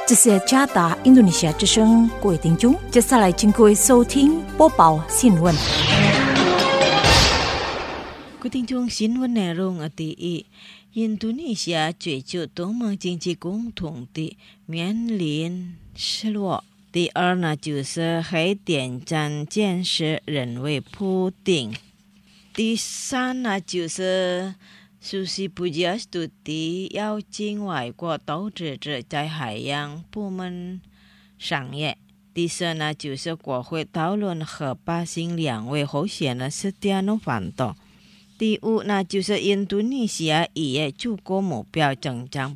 这是加达印度尼西亚之声，各位听众，接下来请各位收听播报新闻。 各位听众，新闻内容第一，印度尼西亚追求东盟经济共同体面临失落。第二呢，就是黑电站建设仍未铺顶。第三呢，就是苏西布加斯图迪邀请外国投资者在海洋部门商业。第四呢，就是国会讨论和巴新两位候选人斯蒂亚诺反斗。第五呢，就是印度尼西亚1月出口目标增长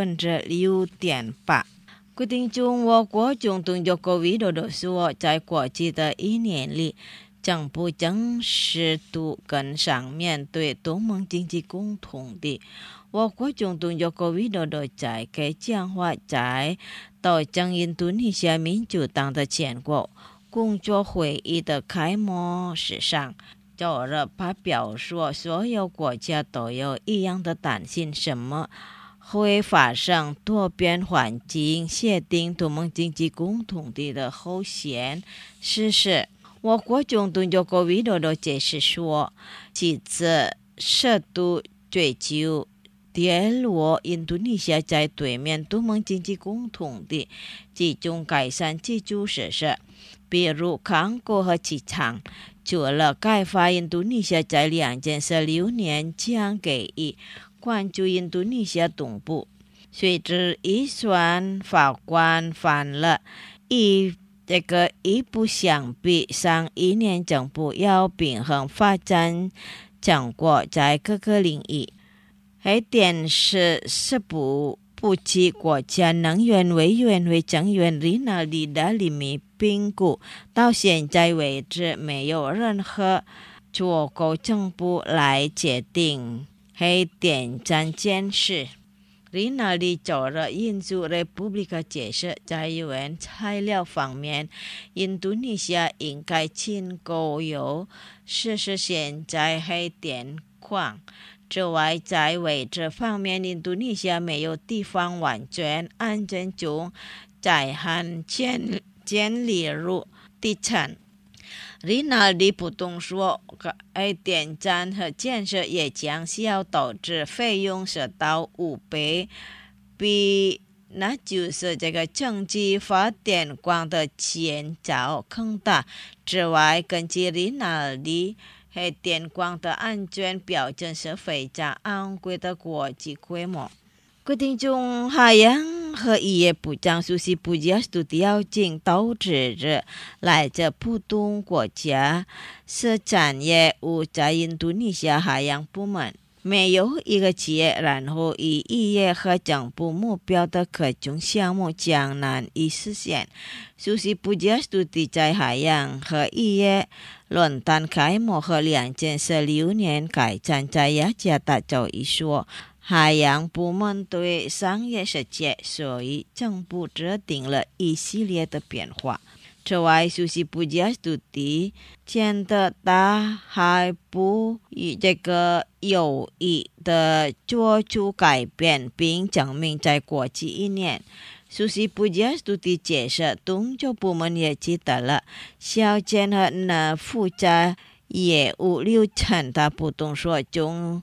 6.8%。各位听众，我国总统佐科维多多说，在过去的一年里，政府正适度跟上面对东盟经济共同体。我国总统佐科维多多在该讲话在到将印度尼西亚民主党的全国工作会议的开幕式上，他表示，所有国家都有一样的担心，什么会发生多边环境协定东盟经济共同体的候选事实。我国总统佐科维多多解释说，其次适度追求跌落印度尼西亚在对面东盟经济共同体集中改善基础设施，比如港口和机场。除了开发印度尼西亚在2016年将给予关注印度尼西亚东部，随着预算法官翻了这个一步相比上一年政府要平衡发展成果在各个领域。黑电是不及国家能源委员会成员里纳里达里米评估，到现在为止没有任何足够证据来决定黑电站建设。里纳里做了印度 Republika 解释，在原材料方面，印度尼西亚应该进口有40现在黑电矿。之外，在位置方面，印度尼西亚没有地方完全安全中在汉建立入地产。里纳里补充说，黑电站和建设也将需要导致费用是到5倍，比那就是这个经济发电光的前兆更大。之外，根据里纳里，黑电光的安全标准是非常昂贵的国际规模。各位听众，海洋和渔业部长苏西布加斯图迪邀请投资者来自不同国家是产业务在印度尼西亚海洋部门。没有一个企业然后以渔业和政府目标的各种项目将难以实现。苏西布加斯图迪在海洋和渔业论坛开幕和2016年开展在雅加达州一说，海洋部门对商业世界，所以政府制定了一系列的变化。此外，苏西布加斯图迪觉得大海部与这个有意的做出改变，并证明在过去一年，苏西布加斯图迪解释，动作部门也记得了削减和复杂业务流程。他补充说，中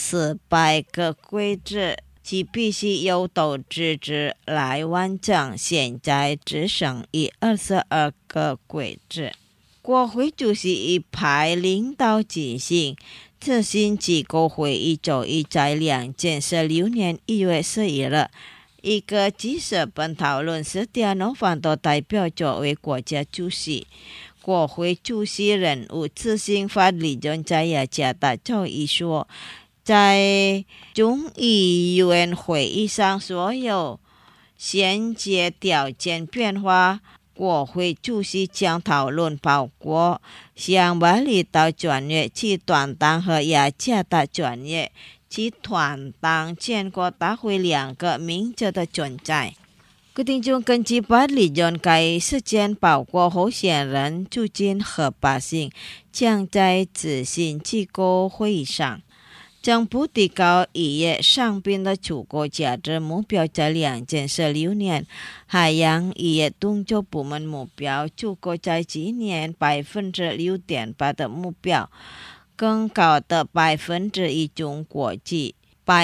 400个规则其必须由投资者来完成，现在只剩22个规则。国会主席一派领导进行咨询机构会议，周一在2016年1月11日一个记者本讨论斯蒂亚诺反斗代表作为国家主席。国会主席人物咨询法理论在雅加达州一说，在众议院会议上，所有衔接条件变化，国会主席将讨论包括向巴厘岛专业集团党和雅加达专业集团党全国大会2个名字的存在。各位听众，根据法理论，该事件包括候选人朱金和巴信将在咨询机构会议上政府提高1月上边的出口价值目标在2016年，海洋渔业动作部门目标出口在今年 6.8% 的目标，更高的 1% 中国际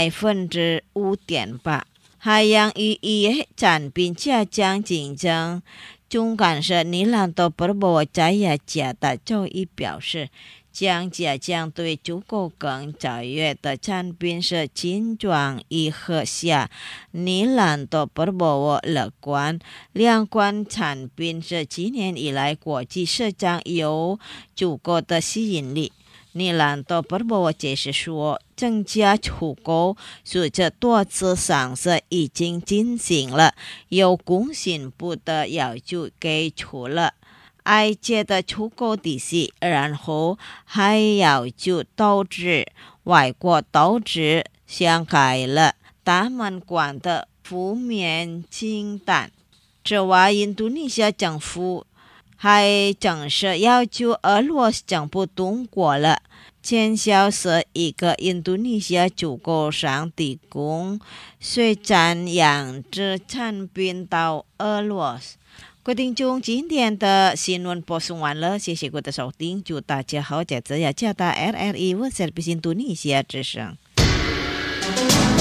5.8%。海洋渔业产品下降竞争，中港社尼兰多伯伯在亚加的周一表示，将加强对出口更卓越的产品是金砖一和下，尼兰多伯伯乐观，两款产品是今年以来国际市场有足够的吸引力。尼兰多伯伯解释说，增加出口随着多次上市已经进行了，由工信部的要求给出了埃及的出口底细，然后还要求导致外国投资想改了他们管的负面清单。此外，印度尼西亚政府还正式要求俄罗斯政府通过了签销是一个印度尼西亚出口商提供水产养殖产品到俄罗斯。各位听众，今天的新闻播送完了，谢谢各位的收听，祝大家好，在这雅加达 RRI 我是印度尼西亚之声。